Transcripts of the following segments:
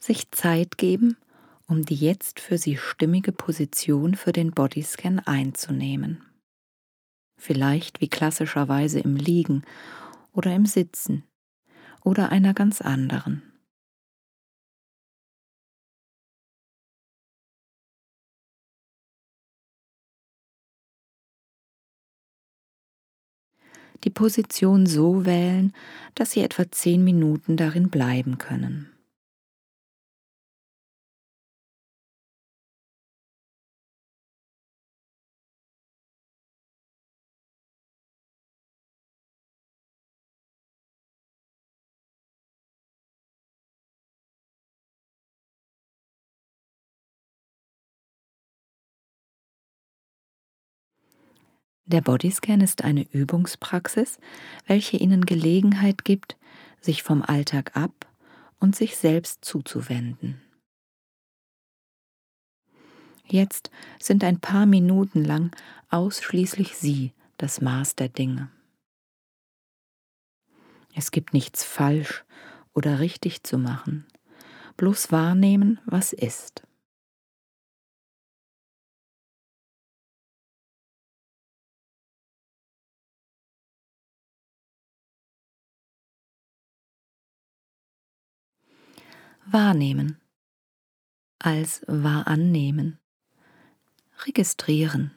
Sich Zeit geben, um die jetzt für Sie stimmige Position für den Bodyscan einzunehmen. Vielleicht wie klassischerweise im Liegen oder im Sitzen oder einer ganz anderen. Die Position so wählen, dass Sie etwa 10 Minuten darin bleiben können. Der Bodyscan ist eine Übungspraxis, welche Ihnen Gelegenheit gibt, sich vom Alltag ab und sich selbst zuzuwenden. Jetzt sind ein paar Minuten lang ausschließlich Sie das Maß der Dinge. Es gibt nichts falsch oder richtig zu machen, bloß wahrnehmen, was ist. Wahrnehmen als wahr annehmen, registrieren,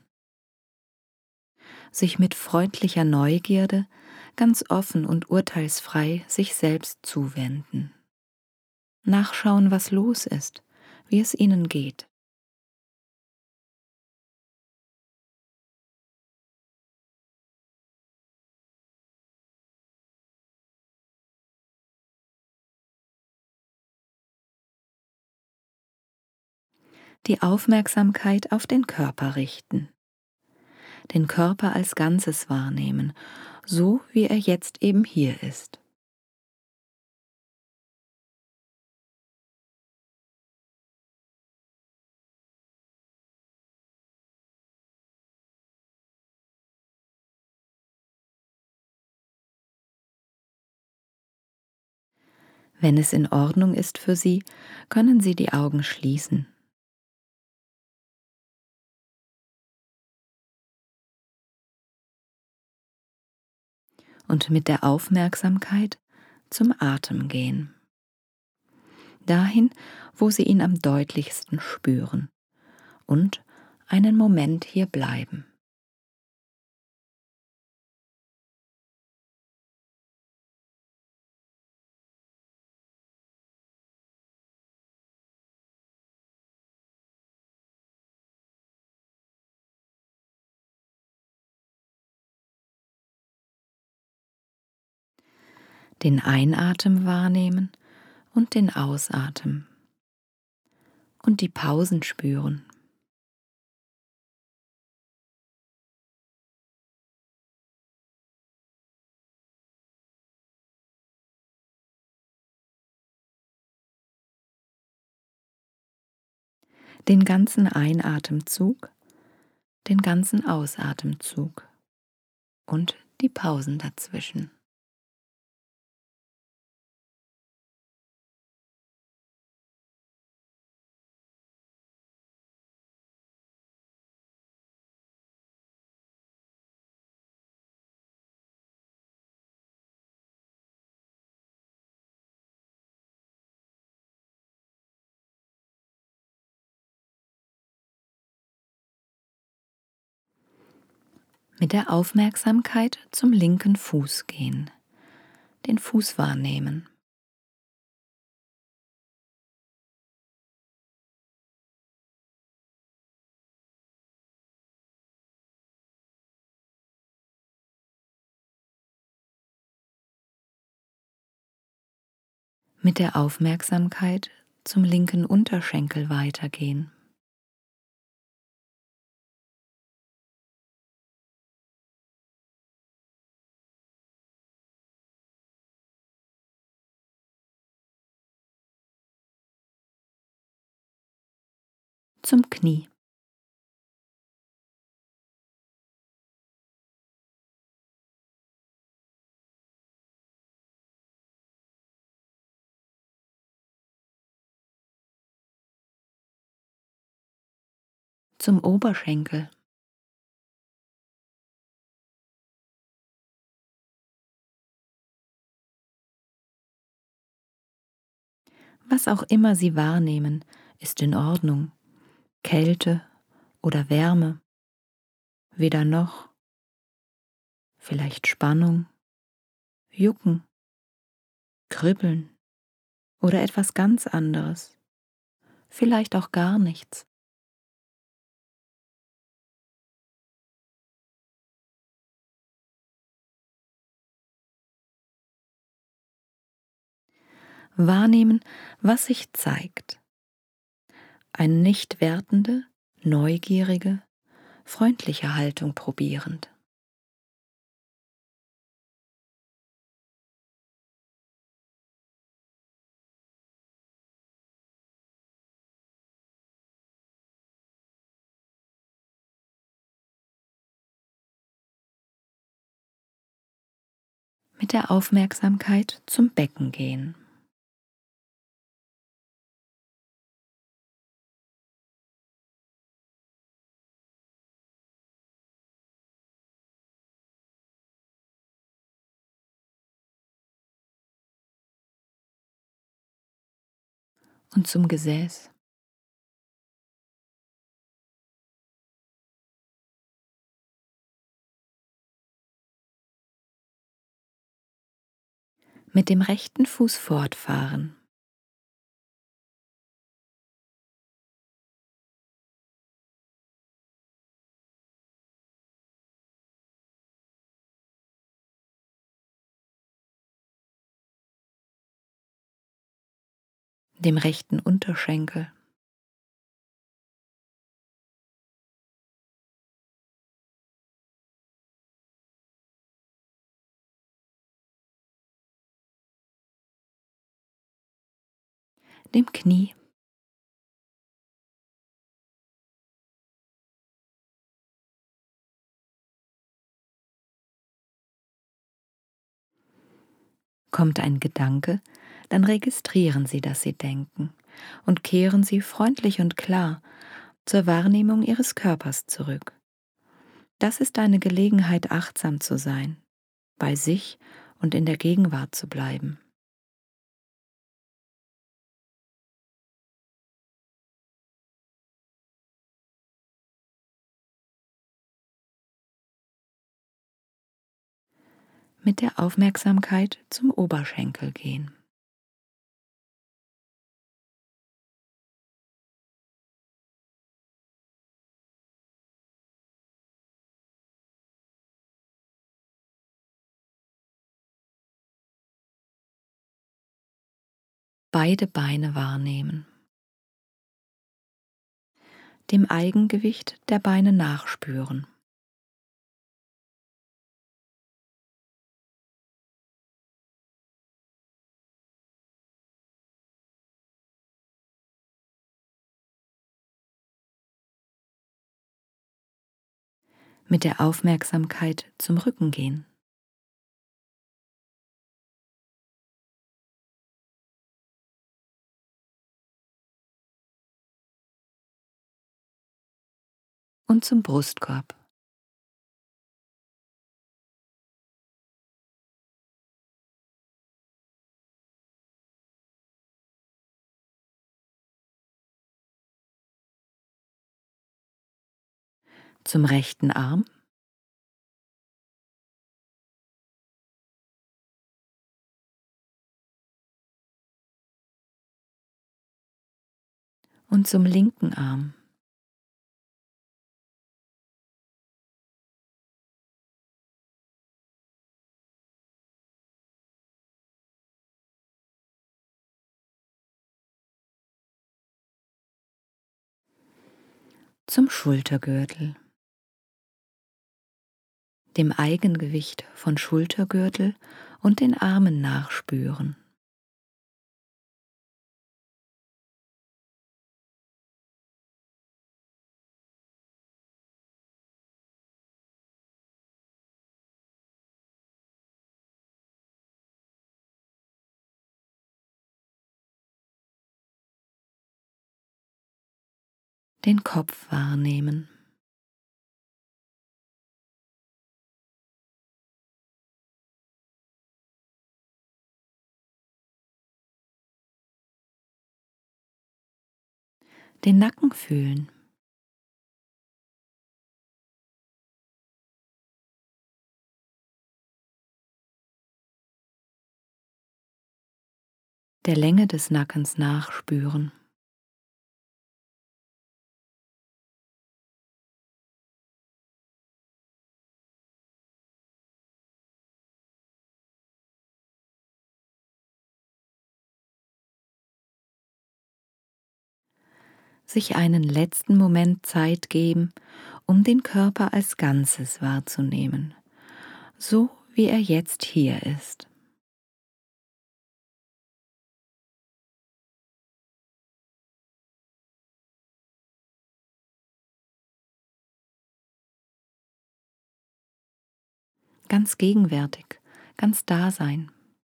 sich mit freundlicher Neugierde ganz offen und urteilsfrei sich selbst zuwenden. Nachschauen, was los ist, wie es Ihnen geht. Die Aufmerksamkeit auf den Körper richten. Den Körper als Ganzes wahrnehmen, so wie er jetzt eben hier ist. Wenn es in Ordnung ist für Sie, können Sie die Augen schließen. Und mit der Aufmerksamkeit zum Atem gehen. Dahin, wo Sie ihn am deutlichsten spüren. Und einen Moment hier bleiben. Den Einatmen wahrnehmen und den Ausatmen. Und die Pausen spüren. Den ganzen Einatemzug, den ganzen Ausatemzug und die Pausen dazwischen. Mit der Aufmerksamkeit zum linken Fuß gehen, den Fuß wahrnehmen. Mit der Aufmerksamkeit zum linken Unterschenkel weitergehen. Zum Knie. zum Oberschenkel. Was auch immer Sie wahrnehmen, ist in Ordnung. Kälte oder Wärme, weder noch, vielleicht Spannung, Jucken, Kribbeln oder etwas ganz anderes, vielleicht auch gar nichts. Wahrnehmen, was sich zeigt. Eine nicht wertende, neugierige, freundliche Haltung probierend. Mit der Aufmerksamkeit zum Becken gehen. Und zum Gesäß. Mit dem rechten Fuß fortfahren. Dem rechten Unterschenkel. Dem Knie. Kommt ein Gedanke, dann registrieren Sie, dass Sie denken und kehren Sie freundlich und klar zur Wahrnehmung Ihres Körpers zurück. Das ist eine Gelegenheit, achtsam zu sein, bei sich und in der Gegenwart zu bleiben. Mit der Aufmerksamkeit zum Oberschenkel gehen. Beide Beine wahrnehmen. Dem Eigengewicht der Beine nachspüren. Mit der Aufmerksamkeit zum Rücken gehen. Und zum Brustkorb. Zum rechten Arm. Und zum linken Arm. Zum Schultergürtel. Dem Eigengewicht von Schultergürtel und den Armen nachspüren. den Kopf wahrnehmen. Den Nacken fühlen. Der Länge des Nackens nachspüren. Sich einen letzten Moment Zeit geben, um den Körper als Ganzes wahrzunehmen, so wie er jetzt hier ist. Ganz gegenwärtig, ganz da sein.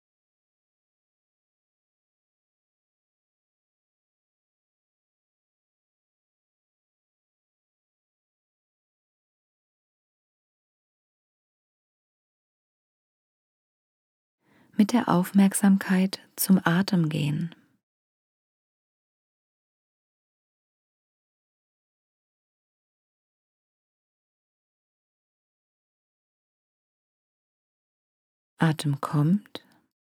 Mit der Aufmerksamkeit zum Atem gehen. Atem kommt,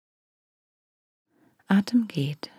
Atem geht.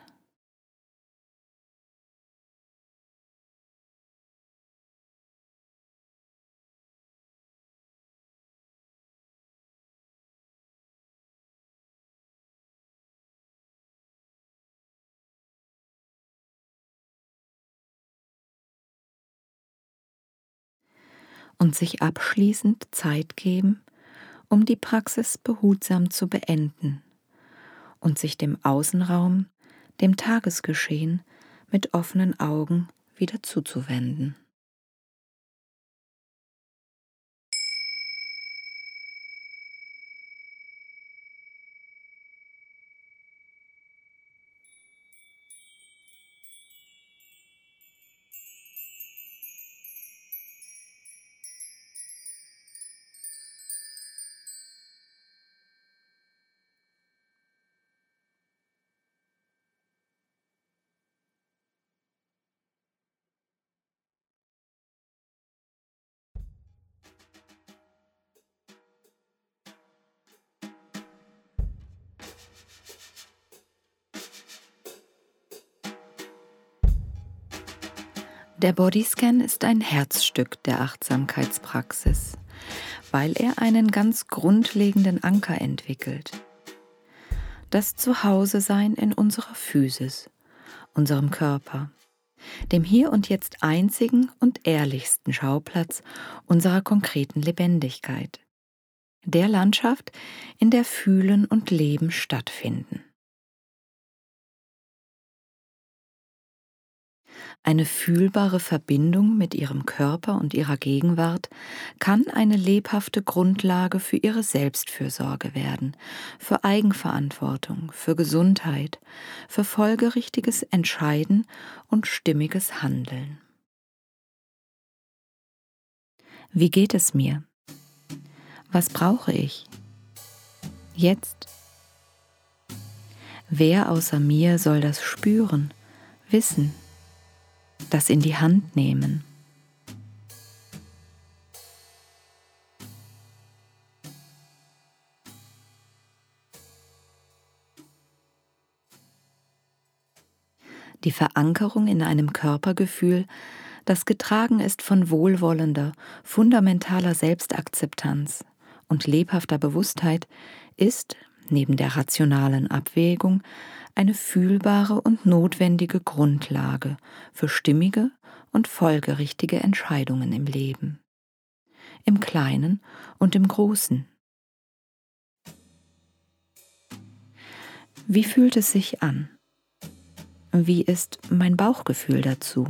Und sich abschließend Zeit geben, um die Praxis behutsam zu beenden und sich dem Außenraum, dem Tagesgeschehen mit offenen Augen wieder zuzuwenden. Der Bodyscan ist ein Herzstück der Achtsamkeitspraxis, weil er einen ganz grundlegenden Anker entwickelt. Das Zuhause-Sein in unserer Physis, unserem Körper, dem hier und jetzt einzigen und ehrlichsten Schauplatz unserer konkreten Lebendigkeit, der Landschaft, in der Fühlen und Leben stattfinden. Eine fühlbare Verbindung mit ihrem Körper und ihrer Gegenwart kann eine lebhafte Grundlage für ihre Selbstfürsorge werden, für Eigenverantwortung, für Gesundheit, für folgerichtiges Entscheiden und stimmiges Handeln. Wie geht es mir? Was brauche ich? Jetzt? Wer außer mir soll das spüren, wissen, das in die Hand nehmen? Die Verankerung in einem Körpergefühl, das getragen ist von wohlwollender, fundamentaler Selbstakzeptanz und lebhafter Bewusstheit, ist, neben der rationalen Abwägung, eine fühlbare und notwendige Grundlage für stimmige und folgerichtige Entscheidungen im Leben, im Kleinen und im Großen. Wie fühlt es sich an? Wie ist mein Bauchgefühl dazu?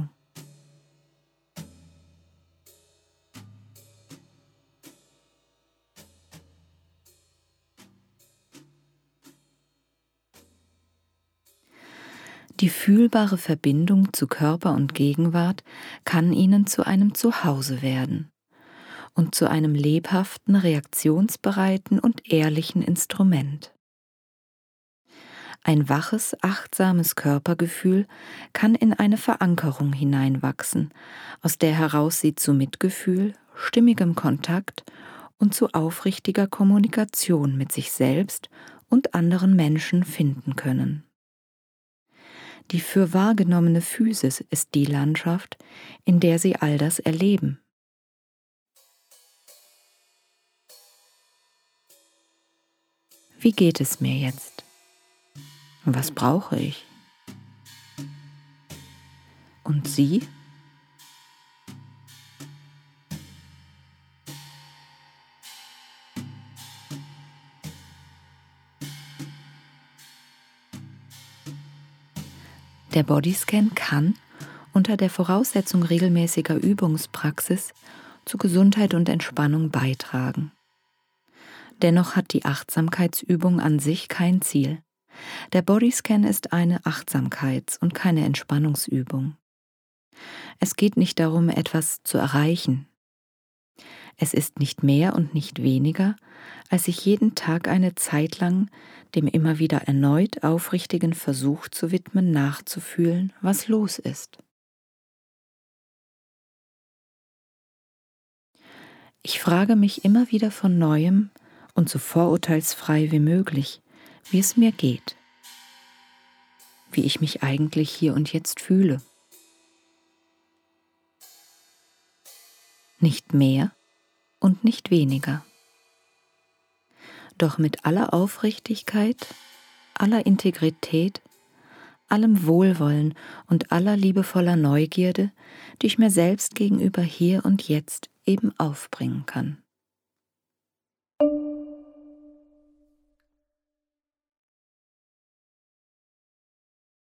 Die fühlbare Verbindung zu Körper und Gegenwart kann Ihnen zu einem Zuhause werden und zu einem lebhaften, reaktionsbereiten und ehrlichen Instrument. Ein waches, achtsames Körpergefühl kann in eine Verankerung hineinwachsen, aus der heraus Sie zu Mitgefühl, stimmigem Kontakt und zu aufrichtiger Kommunikation mit sich selbst und anderen Menschen finden können. Die für wahrgenommene Physis ist die Landschaft, in der Sie all das erleben. Wie geht es mir jetzt? Was brauche ich? Und Sie? Der Bodyscan kann, unter der Voraussetzung regelmäßiger Übungspraxis, zu Gesundheit und Entspannung beitragen. Dennoch hat die Achtsamkeitsübung an sich kein Ziel. Der Bodyscan ist eine Achtsamkeits- und keine Entspannungsübung. Es geht nicht darum, etwas zu erreichen. Es ist nicht mehr und nicht weniger, als sich jeden Tag eine Zeit lang dem immer wieder erneut aufrichtigen Versuch zu widmen, nachzufühlen, was los ist. Ich frage mich immer wieder von Neuem und so vorurteilsfrei wie möglich, wie es mir geht, wie ich mich eigentlich hier und jetzt fühle. Nicht mehr und nicht weniger. Doch mit aller Aufrichtigkeit, aller Integrität, allem Wohlwollen und aller liebevoller Neugierde, die ich mir selbst gegenüber hier und jetzt eben aufbringen kann.